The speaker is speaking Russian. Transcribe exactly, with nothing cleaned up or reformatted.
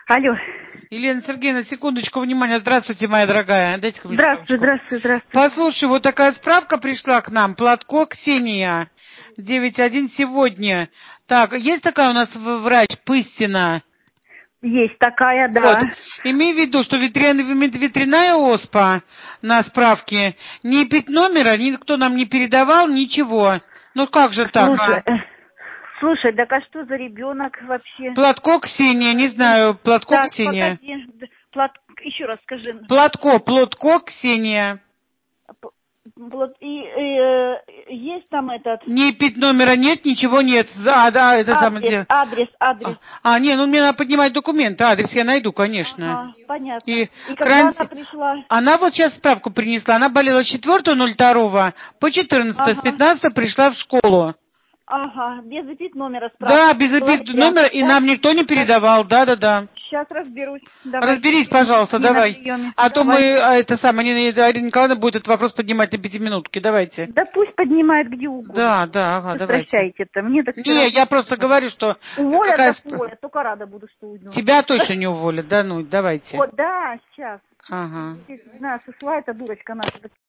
Алло. Елена Сергеевна, секундочку, внимание. Здравствуйте, моя дорогая. Дайте-ка мне Здравствуй, справочку. здравствуй, здравствуй. Послушай, вот такая справка пришла к нам. Платко Ксения. девять один сегодня. Так, есть такая у нас в- врач Пыстина? Есть такая, да. Вот. Имей в виду, что ветряная, ветряная оспа на справке. Ни пять номера, никто нам не передавал, ничего. Ну как же так, Слушай, а? э, слушай, так а что за ребенок вообще? Платко Ксения, не знаю, Платко Так, Ксения. погоди. Д- Плат... Еще раз скажи. Платко, Платко Ксения. П- Вот, и э, есть там этот Ни пять номера нет, ничего нет. Да, да, это самое адрес, дело. адрес, адрес. А, а, не, ну мне надо поднимать документы. Адрес я найду, конечно. Ага, понятно. И И когда кран... она пришла? Она вот сейчас справку принесла. Она болела с четвёртого ноль второго по четырнадцатое, с Ага, пятнадцатого пришла в школу. ага, без эпид номера Да, справка без пришла обид зря. номера, и нам никто не передавал. Да, да, да. Сейчас разберусь. Давай. Разберись, пожалуйста, Не на давай. приеме. А то Давай. мы, а, это самое, не- не- Арина Николаевна будет этот вопрос поднимать на пятиминутке. Давайте. Да пусть поднимает где угодно. Да, да, ага, давайте. Прекращайте-то. Мне так все Не, равно. я просто говорю, что Уволят, какая... так сп- уволят. Только рада буду, что уйду. Тебя точно не уволят, да, ну, давайте. Вот, да, сейчас. Ага. Наша шла эта дурочка наша.